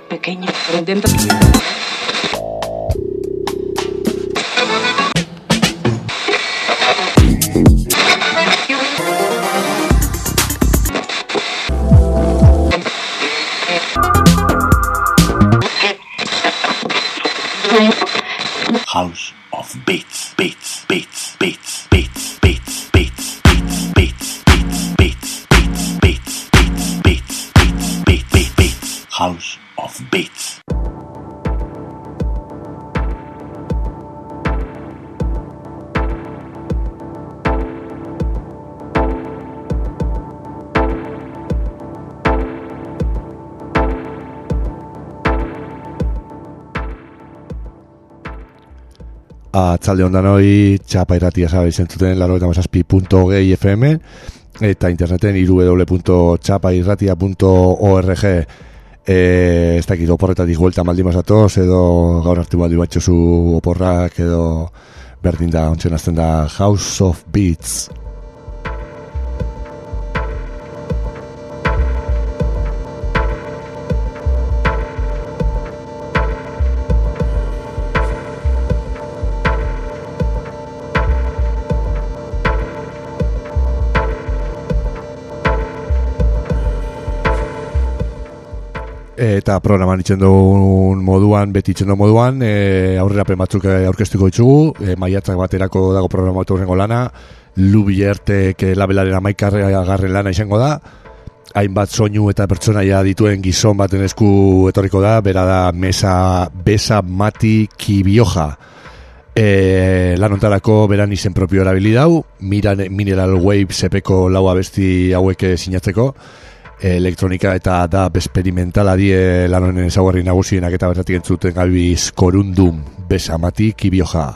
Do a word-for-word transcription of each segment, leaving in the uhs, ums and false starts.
Pequeño, pero intento... House of Beats, Beats, Beats, Beats, Beats, Beats, Beats, Beats, Beats, Beats, Beats, Beats, Beats, Beats, Beats, Beats, Beats, Beats, House of Beats. Atzalde ondan hoi txapa irratia zabe zentzuten laro eta mazazpi punto gehi F M eta interneten w w w punto txapa irratia punto org. E, ez dakit oporretatik guelta maldi mazatoz edo gaur hartu baldi batxozu oporrak edo berdin da ontzen azten da House of Beats. Eta programan itxen duen moduan, beti itxen duen moduan, e, aurrerapen batzuk aurkeztuko ditugu, e, maiatzak baterako dago programatu horrengo lana, Lubiertek labelaren amaikarra garren lana izango da, hainbat soinu eta pertsonaia dituen gizon baten esku etorriko da, bera da Mesa Besa Mati Kibioja. E, lan ontarako beran izen propio erabili dau, Mineral Wave sepeko lau abesti hauek sinatzeko, elektronika eta dub experimentala die lan honen ezaugarri nagusienak eta bertatik entzuten gabiz Korundum, Besa Mati Kibioja.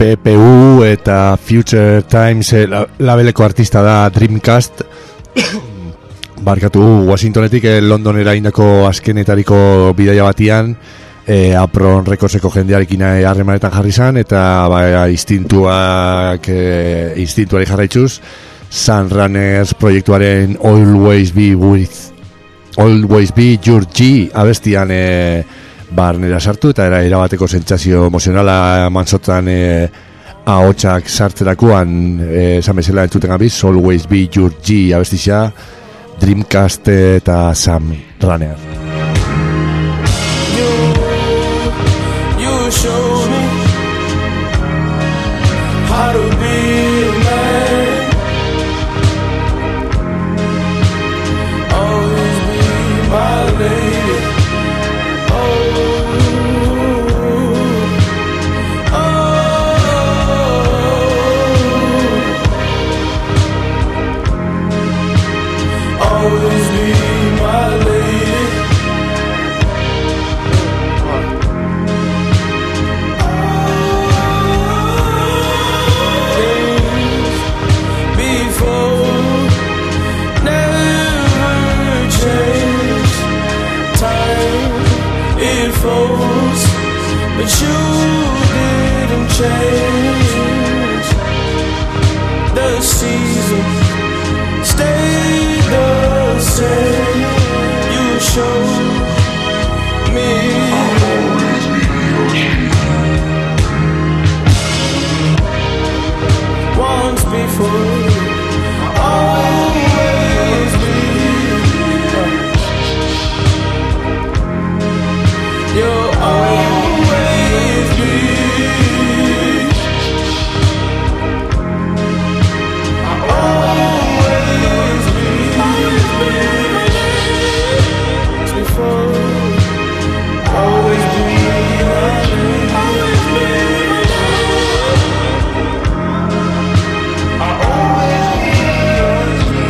P P U eta Future Times eh, labeleko artista da Dreamcast. Barkatu, Washingtonetik eh, Londonera indako azkenetariko bidaia batian eh, Apron Recordseko jendearekin harremanetan jarri zan, eta ba, instintuak eh, instintuari jarraitzuz Sunrunners proiektuaren Always Be With Always Be Your G abestian eh, barnera sartu, eta era erabateko sentsazio emozionala manzotan eh, ahotsak sartzerakoan eh, esan bezala entzuten gabiz. Always Be Your G abestisa Dreamcast eta Sunrunner. You, you show me how to be a man. Always be my lady. Always be my lady. Things before never change. Time it flows, but you didn't change. The season stay the same. You show me. Once before, always be. You'll always be. Always be. Always be my name. Always be my name. I always be.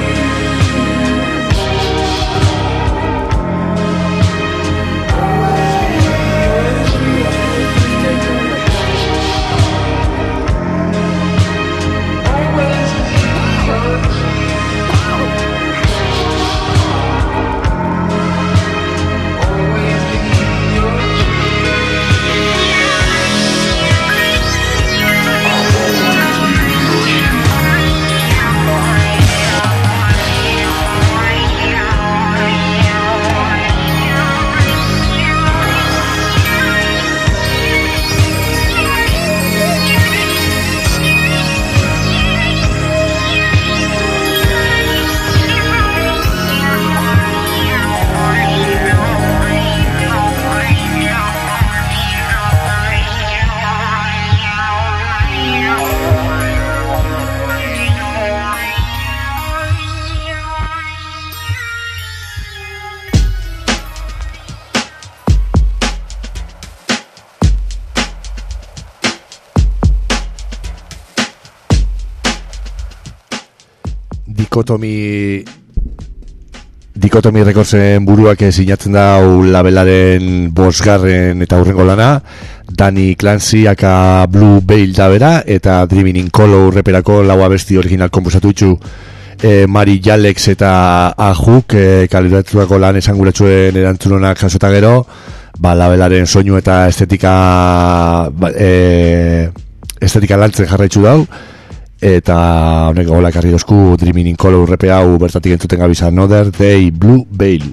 Dikotomi Dikotomi Recordsen buruak sinatzen da labelaren bosgarren eta hurrengo lana. Danny Clancy aka Blue Veil da bera, eta Dreaming in Color reperako lau abesti original konposatu ditu e, Mari Jalex eta Ajuk e, kalibratuako lan esanguratsuen erantzunonak jasota gero, ba, labelaren soinu eta estetika ba, e, estetika lantzen jarraitzu dau. Eta honek gola ekarri dozku Dreaming in Color repe hau bertatik entzuten gabiz Another Day Blue Veil.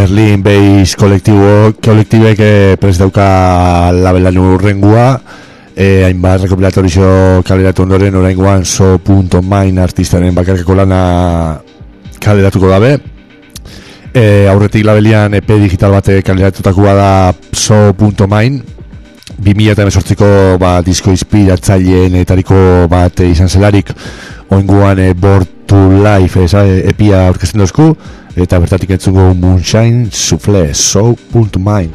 Berlin Base kolektibo, kolektibek e, prest dauka labelan urrengua, e, hainbat rekopilatorio kaleratu ondoren oraingoan so.mine artistaren bakarkako lana kaleratuko dabe. E, aurretik labelian E P digital bate kaleratutakoa da so.mine, bi mila hemezortziko ba, disko inspiratzaileen etariko bat izan zelarik, oinguan e, Born to Life esa, E P a aurkezten dozku, eta bertatik entzungo Moonshine Soufflé, so.mine.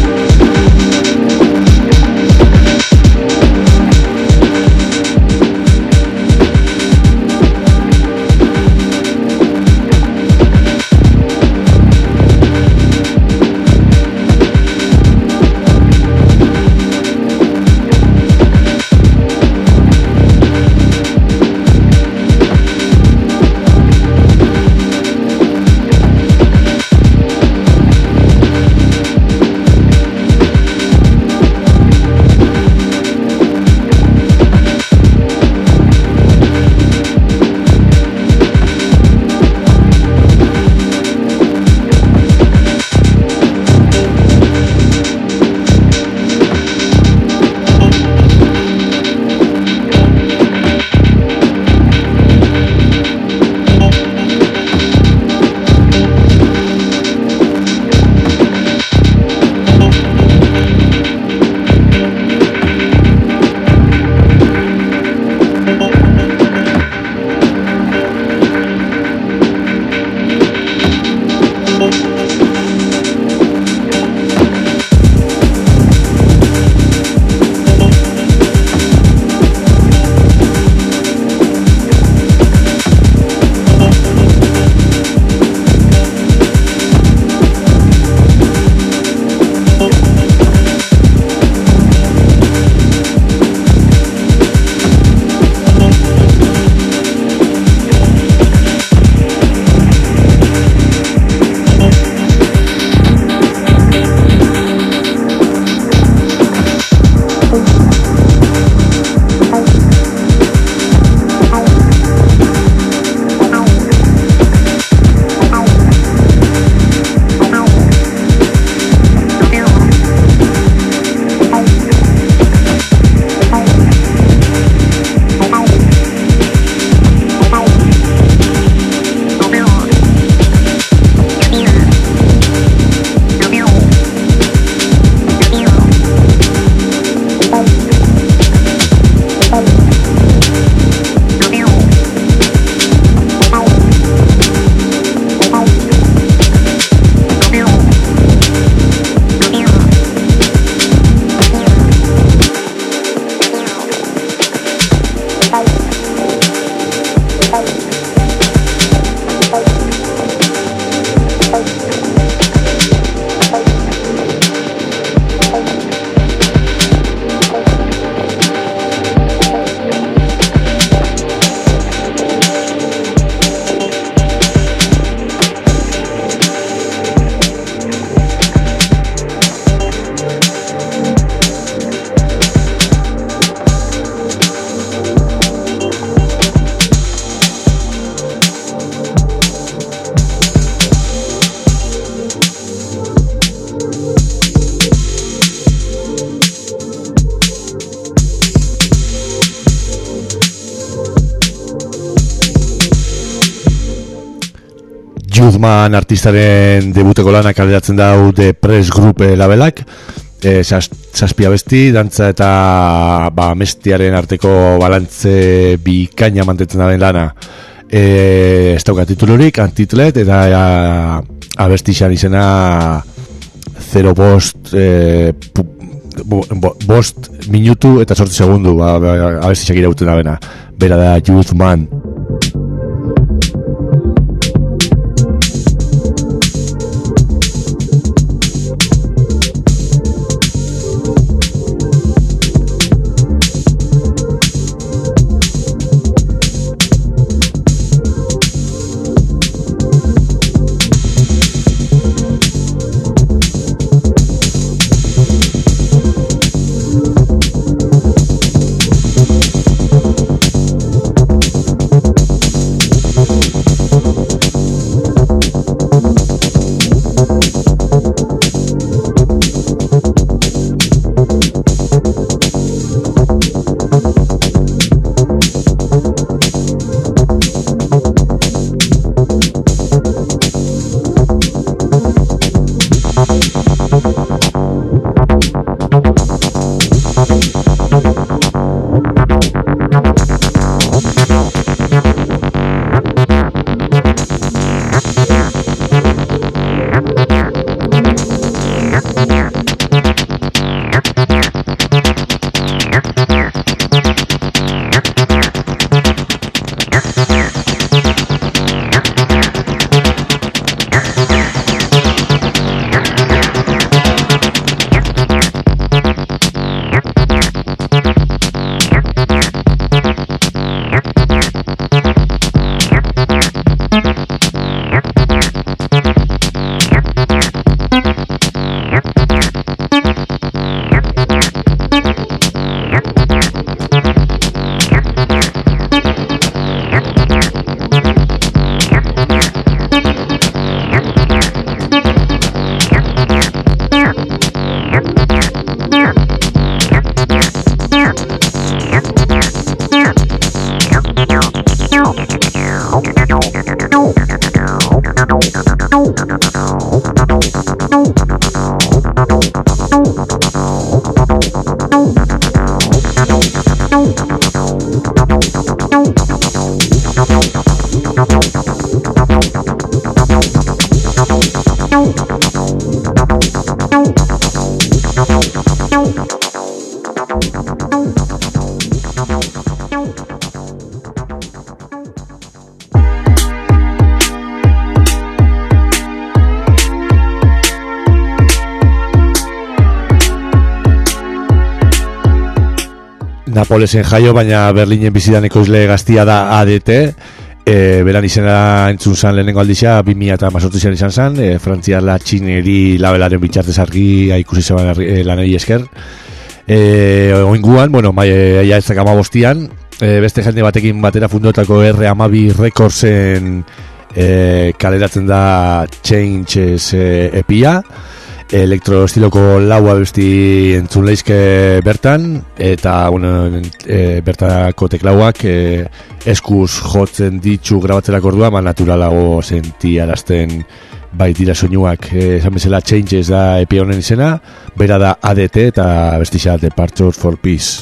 Youthman artistaren debuteko lana kaleratzen dau The Press Group labelak, e, zazpi abesti, dantza eta ba, mestiaren arteko balantze bikaina mantentzen da den lana. E, ez dauka titulurik, antitlet, eta e, abestixan izena zero bost e, pu, bo, bo, bost minutu eta sortzi segundu ba, abestixak irauten da bena. Bera da Youthman. Napolesen jaio, baina Berlinen bizidan ekoizle gaztia da A D T. E, beran izena entzun zan lehenengo aldizia, bi mila hemezortzian izan zan, e, Frantziar la txineri labelaren bitxartez argi ikusi zeban e, laneri esker. E, oinguan, bueno, mai, aia ez dakama bostian, e, beste jende batekin batera fundotako R hamabi Recordsen e, kaleratzen da Changes e, epia, elektro estiloko lau abesti entzun leizke bertan, eta bueno, e, bertako teklauak e, eskuz jotzen ditu grabatzerako ordua, ma naturalago sentiarazten baitira soinuak. E, esan bezala Changes da epi honen izena, bera da A D T eta abestisa Departures for Peace.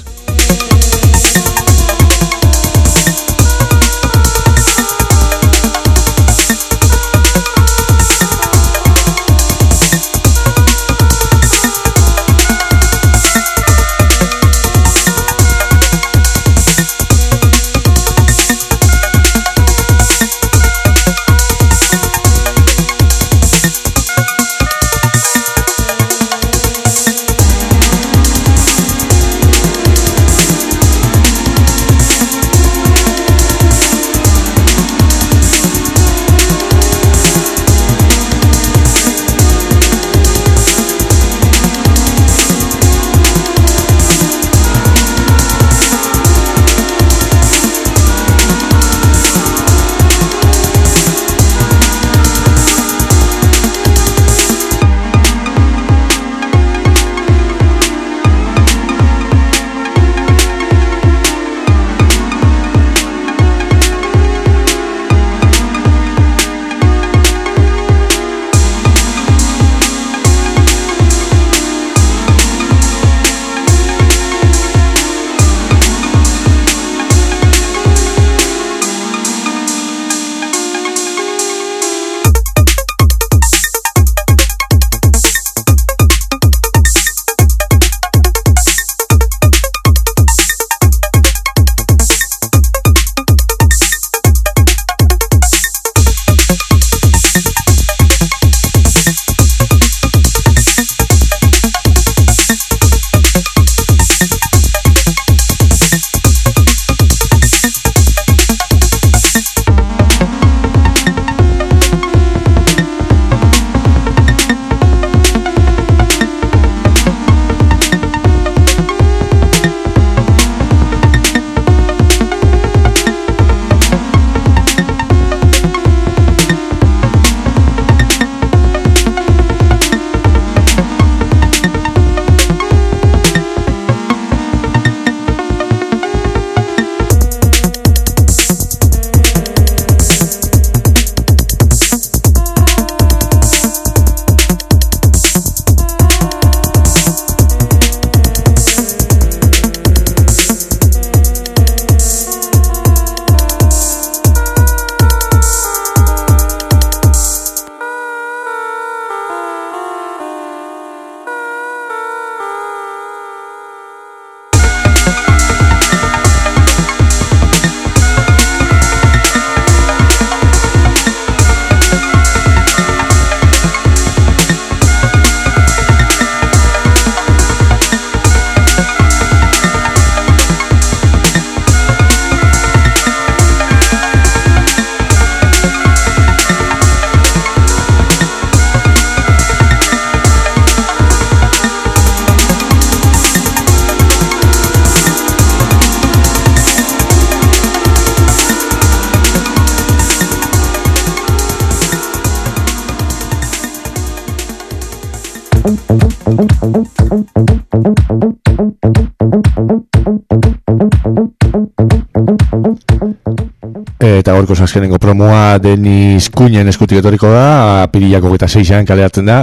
Eta gorko azkenengo promoa Denis Kuñen eskutik etorriko da, apirilako hogeita seian kaleratzen da.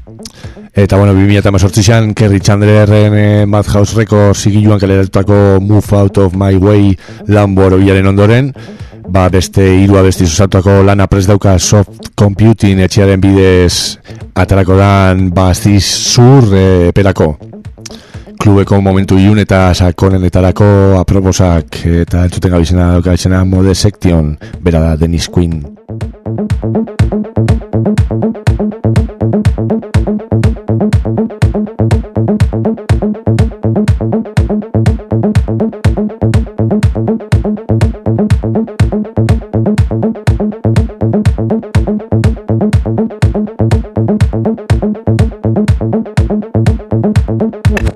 Eta bueno, bi mila hemezortzian Kerry Chandlerren eh, Madhouse Records zigiluan kaleratutako Move Out of My Way lan borobilaren ondoren, ba beste hiru abesti osatuako lana prest dauka Soft Computing etxearen bidez atarako dan Bastiz Zur eh, eperako. Klubeko momentu ilun eta sakonenetarako aproposak eta entzuten gabizena dauka etxena Mode Section, bera da Denis Quinn. Thank you.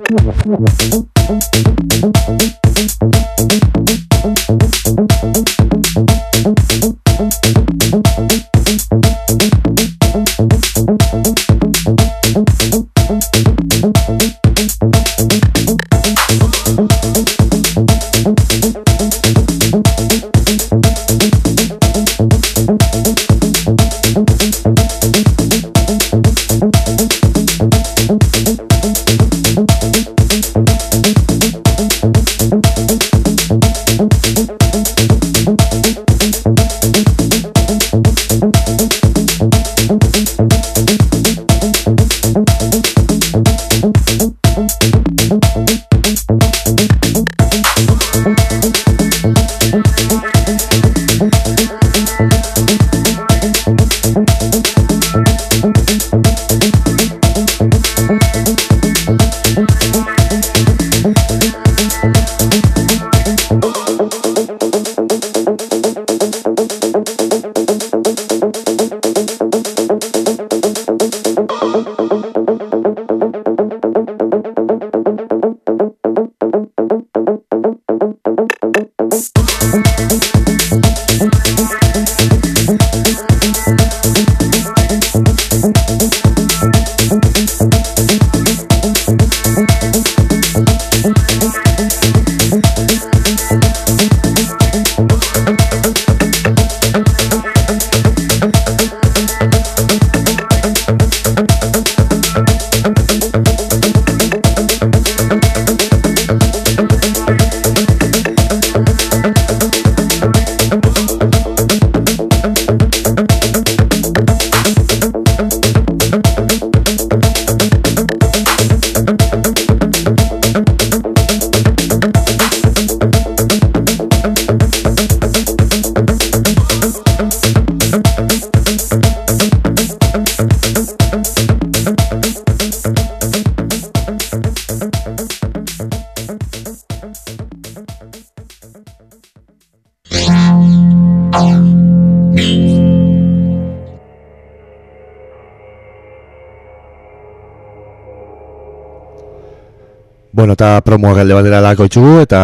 Bueno, eta promoak alde batera lako itxugu, eta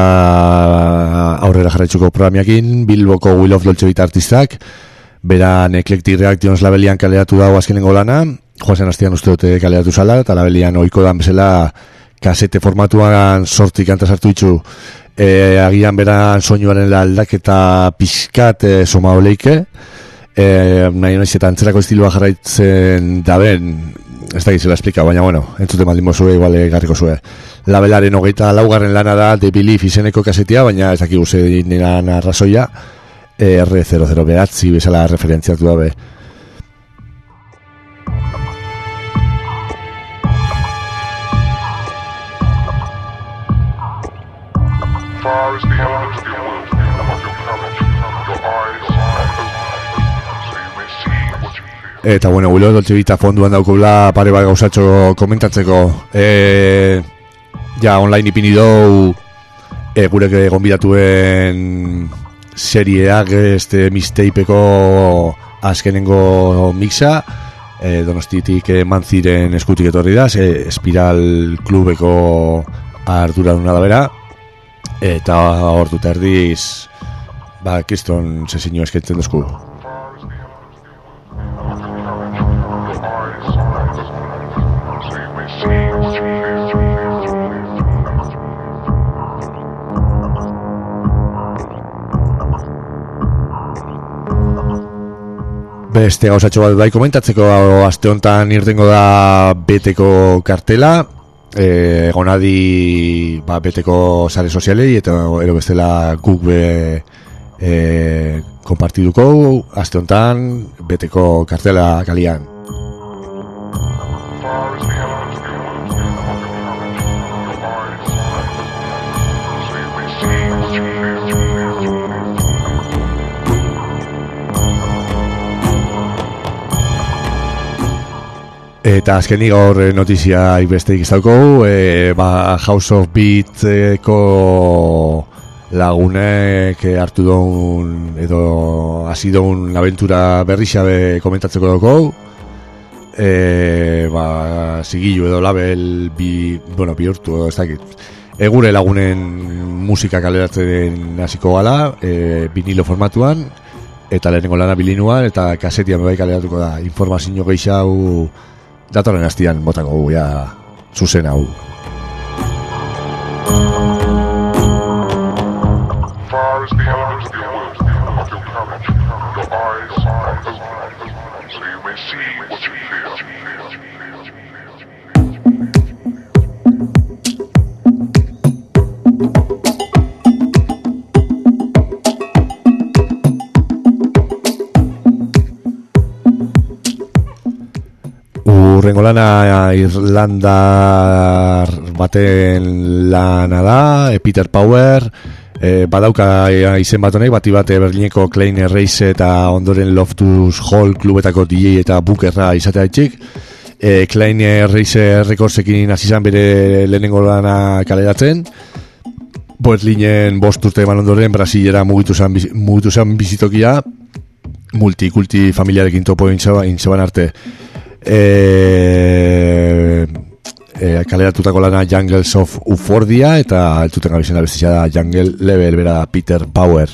aurrera jarraitzuko programiakin, Bilboko Will of Dolce Vita artistak, beran Eclectic Reactions labelian kaleratu dago azkenengo lana, joazen hastian uste dute kaleratu zala, eta labelian oiko dan bezala kasete formatuan sortik kanta sartu itxu, e, agian beran soinuaren aldaketa pixkat e, soma oleike, e, nahi noiz eta antzerako estiloa jarraitzen daben, ez da gizela esplika, baina bueno, entzute maldin bozue, igual garriko zue. Labelaren hogeita laugarren lana da The Belief izeneko kasetia, baina ez dakik uze dinean arrazoia, R zero zero behatzi bezala referentziatu dabe. Far as the elements of your will, of your courage, your eyes are open, so you may see what you feel. Eta bueno, Will of Dolce Vita fonduan daukula pare bat gauzatxo komentatzeko. E, ja online ipini dou e, gurek gonbidatuen serieak este mixtapeko azkenengo mixa, e, Donostitik eman ziren eskutik etorri da, e, Espiral klubeko arduraduna da bera, eta hor dut erdiz ba, kriston sesino eskentzen duzku. Beste gauzatxo bat bai komentatzeko, aste honetan irtengo da beteko kartela, e, egonadi ba, beteko sare sozialei, eta ero bestela guk be e, konpartiduko, aste honetan beteko kartela kalian. Eta azkenik gaur notizia besteik izauko, e, ba, House of Beatseko lagunek hartu duen edo hasi duen abentura berri xabe komentatzeko dugu. e, ba, zigilu edo label bi, bueno, bihurtu edo ez dakit. Egure lagunen musika kaleratzen hasiko gala, e, vinilo formatuan, eta lehenengo lana bilinuan, eta kasetian bai kaleratuko da. Informazio gehiago datorren hastian botako ja zuzen hau. Far as the elements of your will, of your courage, your eyes are open, so you may see what you fear. Urrengo lana Irlandar baten lana da, Peter Power, e, badauka izen bat honek, bati bate Berlineko Klein Reise eta ondoren Loftus Hall klubetako D J eta bookerra izatea etxik. E, Klein Reise rekordsekin azizan bere lehenengo lana kaleratzen. Berlinen bost urte eman ondoren Brasilera mugitu zen, mugitu zen bizitokia, multikulti familiarekin topo intzaban arte. E, e, kaleratutako lana Jungles of Ufordia eta eltuten gabizena bestia da Jungle Level bera Peter Power.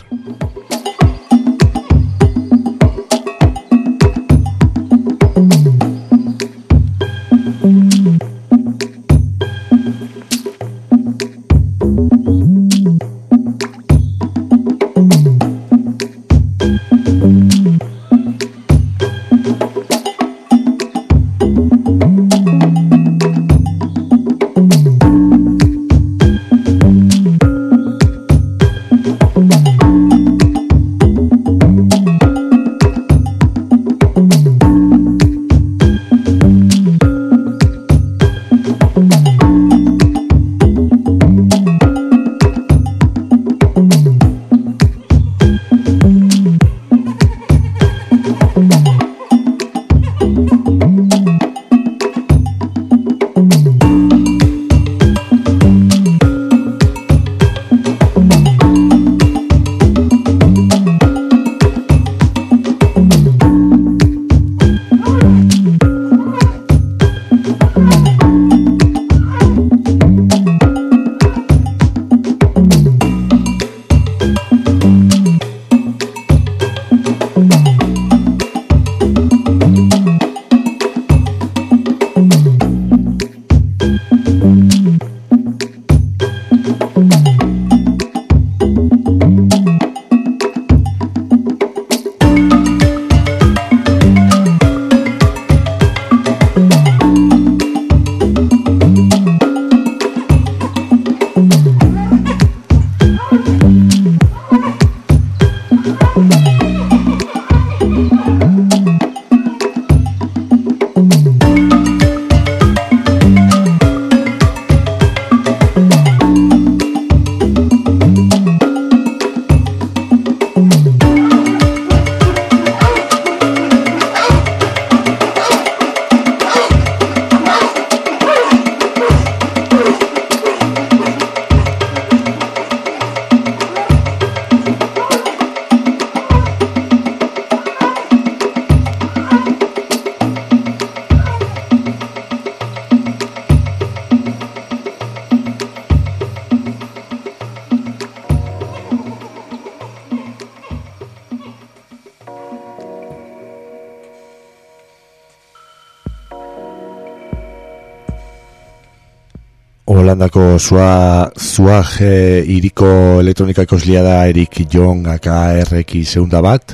Holandako zua, zuag e, iriko elektronika ikoslia da Eric Young A K R X zeunda bat.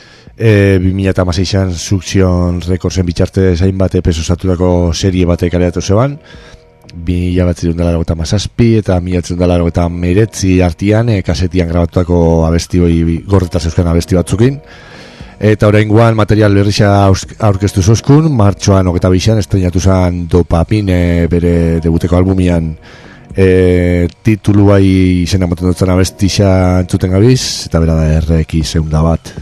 E, bi mila hamaseian Suction Recordsen bitxarte zain bate peso satutako serie batek kaleratu zeban. bi mila batziehun eta laurogeita hamazazpi eta mila batziehun eta laurogeita hemeretzi artian e, kasetian grabatutako abesti hori gorreta zeuzkan abesti batzukin. Eta oraingoan material berrisa aurkeztu zozkun, martxoan hogeita bian estrenatu zen Dopamine bere debuteko albumian e, titulu bai izena moten dutzen abestisa entzuten gabiz, eta bera da R X zeunda bat.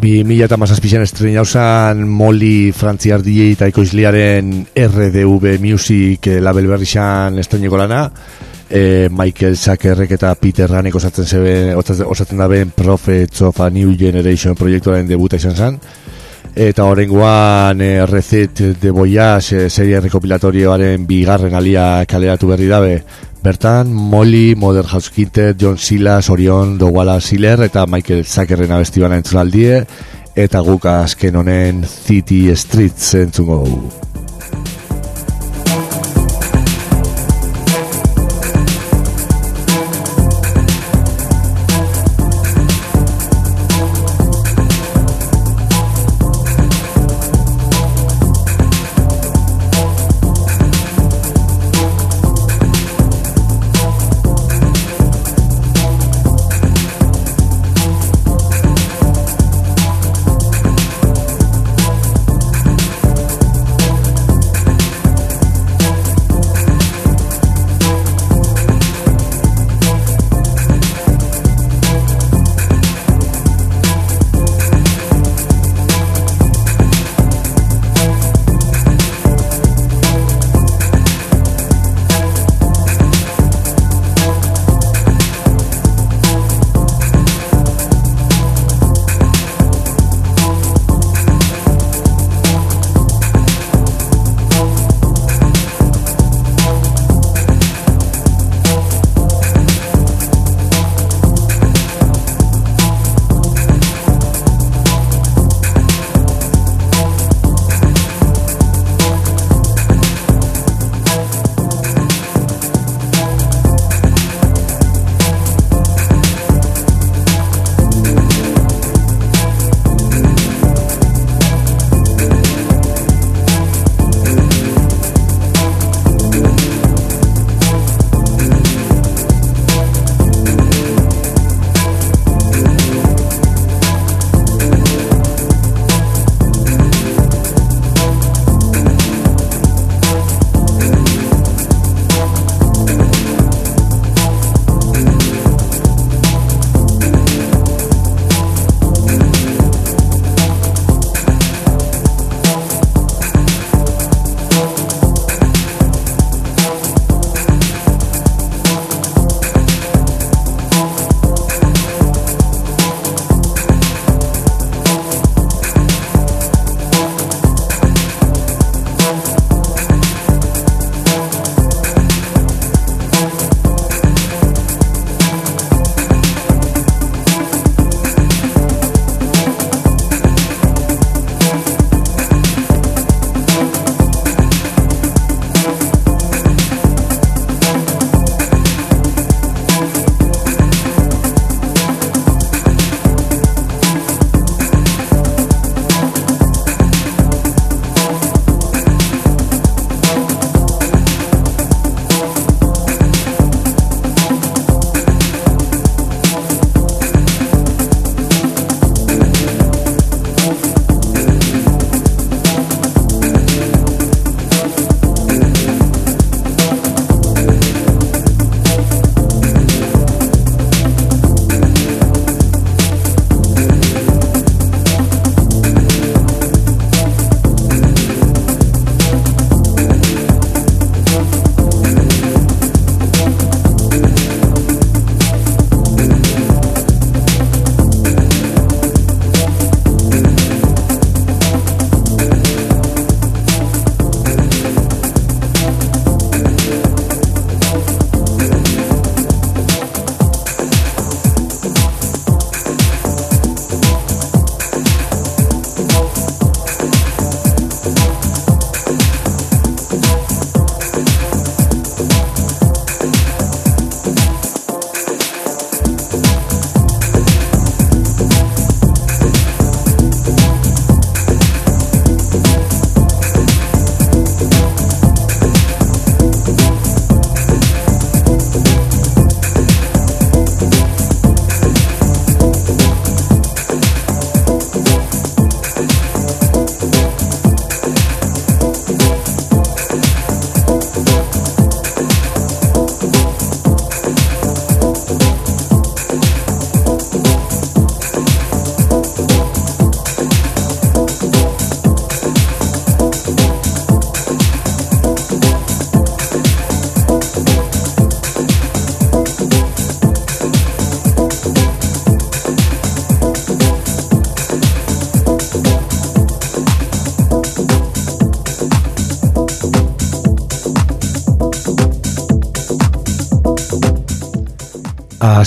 bi mila eta mazazpizan estrena hausan Molly Frantziar D J eta ekoizliaren R D V Music eh, label berri xan estreneko lana, eh, Michael Zuckerrek eta Peter Ranek osatzen zeben, osatzen daben Prophets of a New Generation proiektuaren debuta izan zen, eta horrengoan eh, Recet de Voyage eh, serie rekopilatorioaren bigarren alia kaleratu berri dabe. Bertan, Molly, Mother House Quintet, John Silas, Orion, Dowala Siller eta Michael Zuckerren abestibana entzunaldie, eta guk azken honen City Streets entzungo.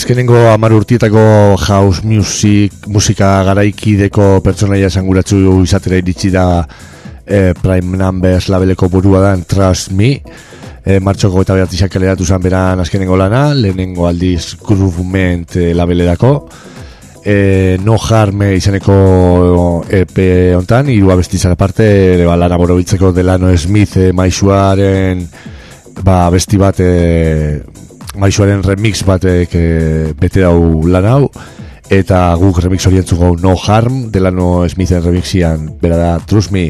azkenengo hamar urtietako house music, musika garaikideko pertsonaia esanguratsu izatera iritsi da eh, Prime Numbers labeleko burua da Trust Me. E, martxoko eta beratizak kaleratu zen beran azkenengo lana, lehenengo aldiz Groovement e, labelerako. E, No Harm izaneko E P hontan, hiru abestitzak aparte, ere ba, lana borobitzeko Delano Smith e, maisuaren ba, abesti bat, e, maisuaren remix batek e, bete dau lan hau, eta guk remix hori entzuko No Harm, Delano Smithen remixian, bera da Trust Me.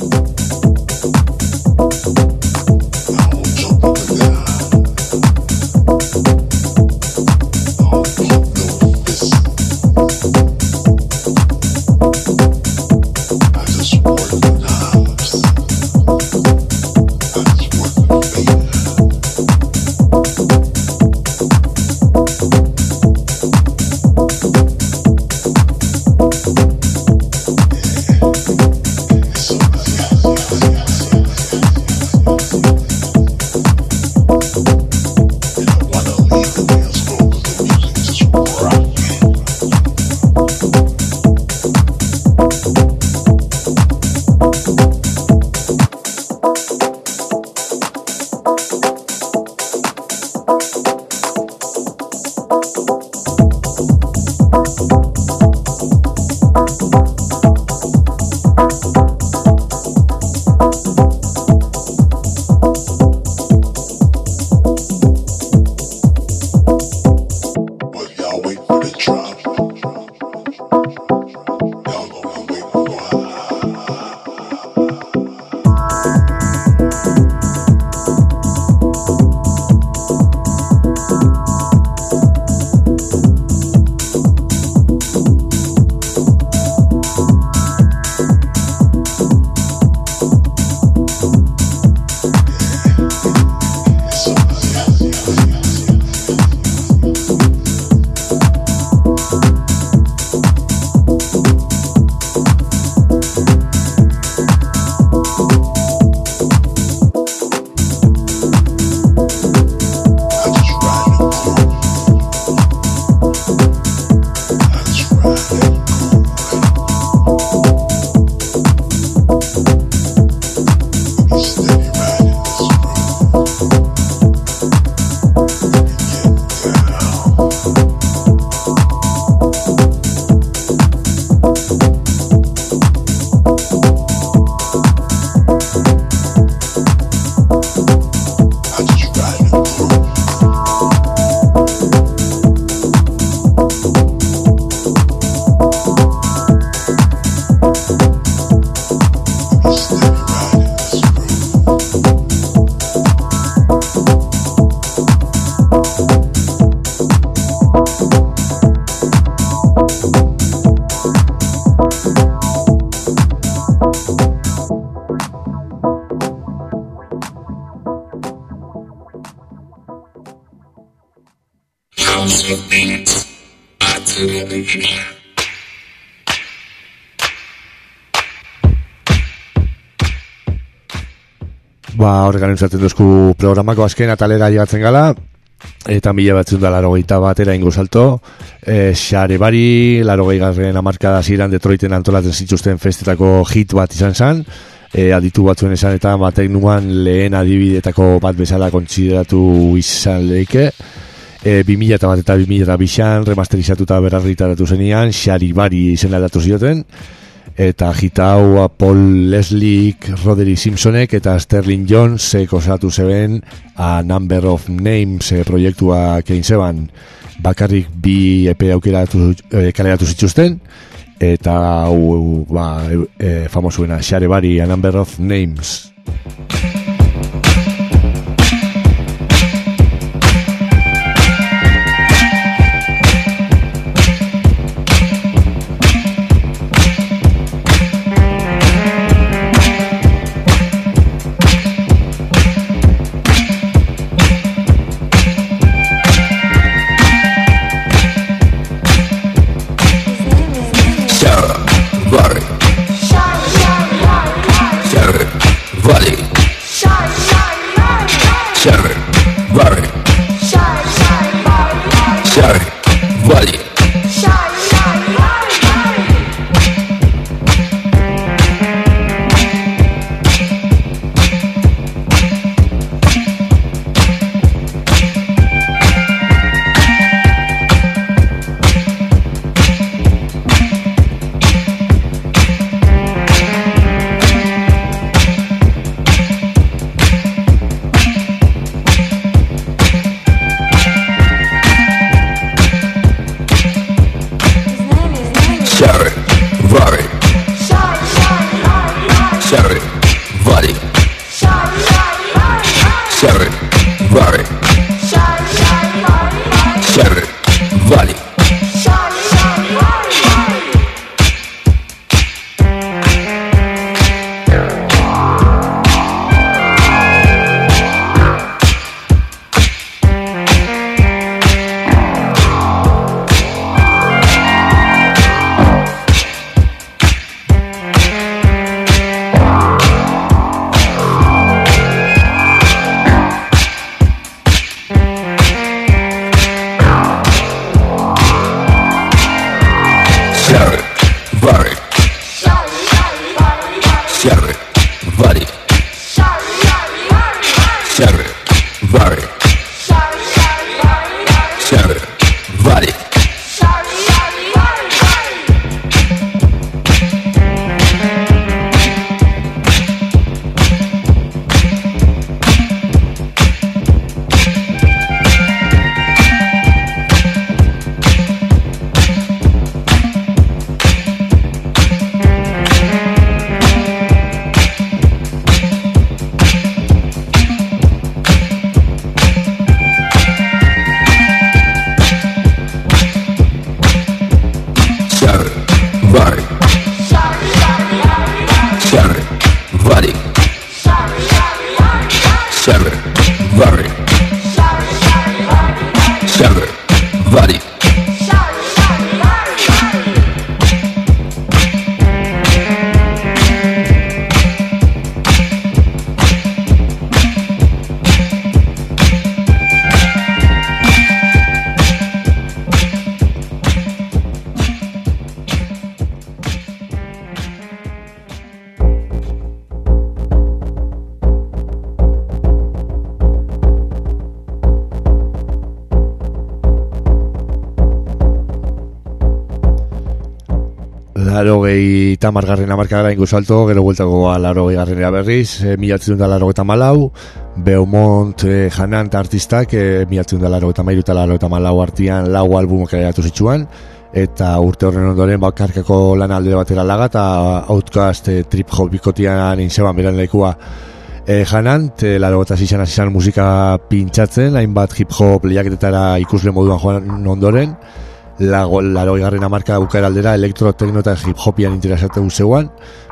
Ba, horregan entzaten duzku programako azken atalera llegatzen gala, eta mila batzun da larogeita batera ingo salto. E, Xare bari, larogei garren amarkada ziren Detroiten antolatzen zituzten festetako hit bat izan zen, e, aditu batzuen esan eta batek nuan lehen adibidetako bat bezala kontsideratu izan leike. E, bi mila bat eta bi mila bian remasterizatuta berarritaratu zenian, Xari bari izena datu zioten, eta hita hau Paul Leslie, Roderick Simpsonek eta Sterling Jones osatu zeben A Number of Names e, proiektua kein zeban. Bakarrik bi E P aukeratu e, kaleratu zituzten, eta hau ba, e, famosuena Xare bari A Number of Names. Share it, worry. Share it, worry. Share it, worry. Share it, worry. Larogei tamargarren amarkadara ingo salto, gero bueltako larogei garrenera berriz, e, milatzen da larogei tamalau, Beaumont e, Hanan artistak, e, milatzen da larogei tamairu eta larogei tamalau artian lau album kaleratu zituen, eta urte horren ondoren bakarkako lan alde batera laga, eta Outkast e, trip hop bikotian inzeban beran lekua e, Hanan, e, larogei eta zizan azizan musika pintxatzen, hainbat hip hop lehiaketetara ikusle moduan joan ondoren, Lago, larogei garren amarka bukaera aldera elektro, tekno eta hip hopian interesatu zeuan,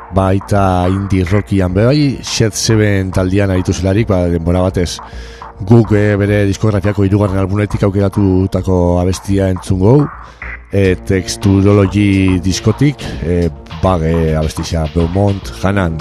baita indie rockian bai, Shed Seven taldian aritu zelarik, ba, denbora batez guk e, bere diskografiako hirugarren albunetik aukeratutako abestia entzun gau, e, Texturology diskotik, e, bage abestia Beaumont Hanan.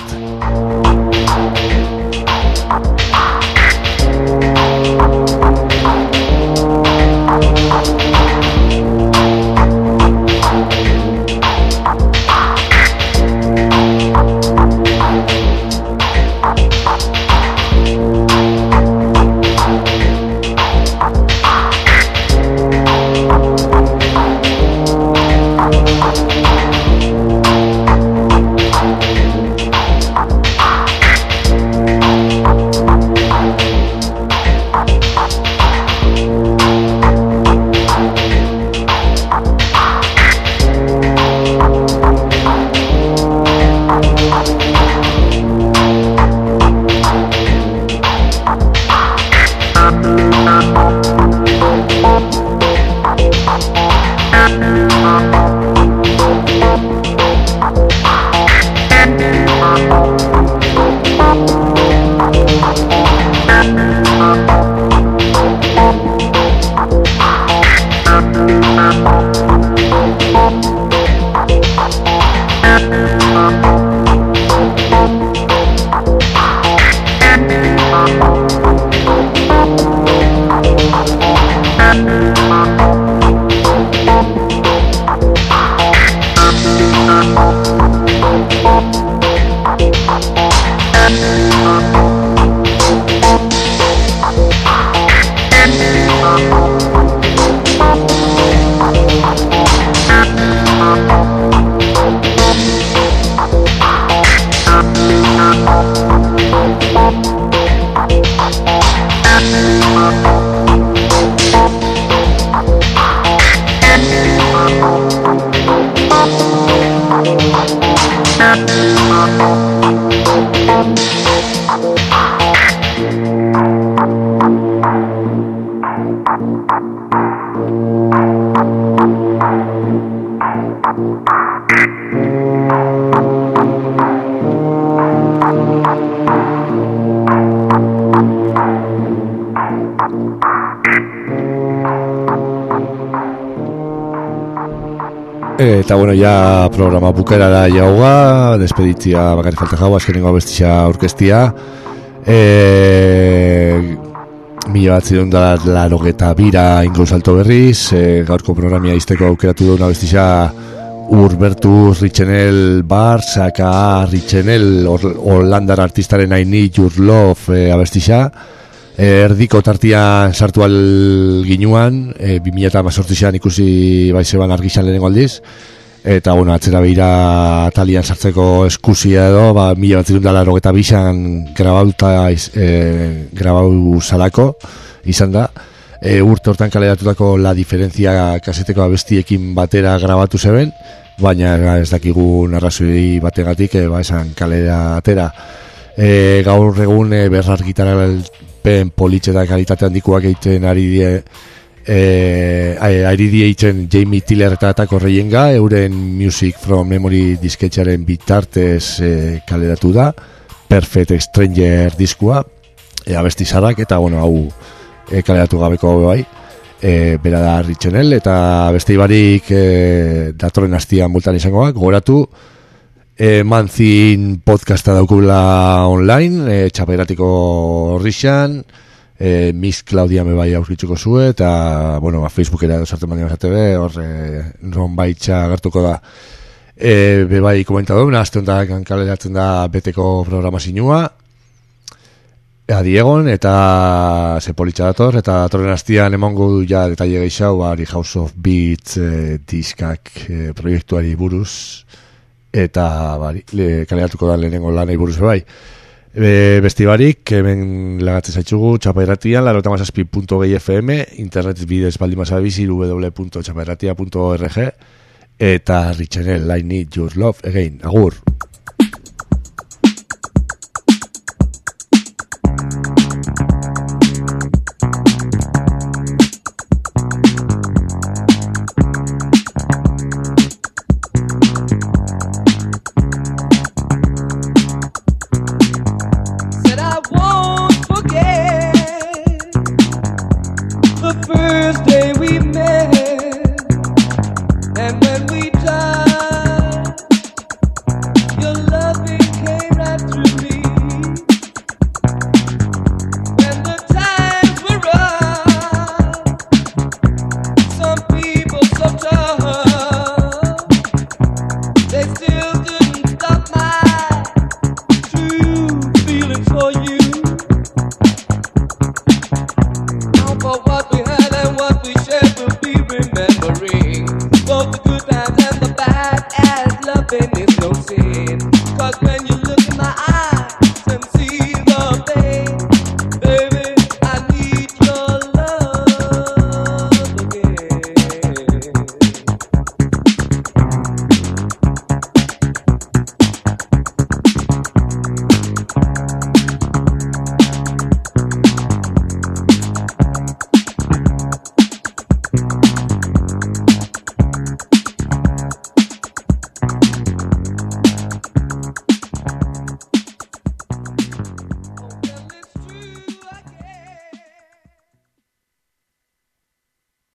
Eta bueno, ja programa bukera da jauga, despeditzia bakarri falta jau, azkenengo abestia orkestia. E, Mila bat zidun da larogeta bira ingo salto berriz, e, gaurko programia izteko aukeratu duen abestia Urbertus Richenel Bar, Saka Richenel Hollandar artistaren I Need Your Love e, abestia. Erdiko tartian sartu al ginuan, e, bi mila hemezortzian ikusi baizeban argixan lehenengo aldiz, eta bueno, atzera behira atalian sartzeko eskusia edo, ba, mila bat zirundala erogeta bisan grabauta e, grabau salako izan da. E, urte hortan kaleratutako La Diferencia kaseteko abestiekin batera grabatu zeben, baina ez dakigun arrazoi bategatik e, ba, esan kalera atera. E, gaur egun e, berrar gitara pen politxe da kalitate handikoak egiten ari die e, ari die egiten Jamie Tiller eta atako reienga, euren Music from Memory disketxaren bitartez e, kaleratu da Perfect Stranger diskua, e, abesti zarrak, eta bueno, hau e, kaleratu gabeko bai, e, bera da Richenel, eta beste barik e, datorren hastian bultan izangoak, gogoratu E, manzin podcasta daukula online, e, txaperatiko horrixan, e, Miss Claudia me bai aurkitzuko zue, eta, bueno, ba, Facebookera edo sartu mandian zatebe, hor, e, non baitxa agertuko da. E, be bai komentatu, azte honetan kaleratzen da beteko programa zinua, adiegon, eta ze politxa dator, eta datorren hastian emango du ja detaile gehiago, bari House of Beats e, diskak e, proiektuari buruz, eta bari, kaleratuko da lehenengo lanei buruz bai. E, besti barik, hemen lagatzen zaitzugu txapairratian, laro eta mazazpi punto gehi F M, internet bidez baldin mazabizi, w w w punto txapairratia punto org, eta Richenel, I Need Your Love, again, agur. Both the good times and the bad, as loving is no sin.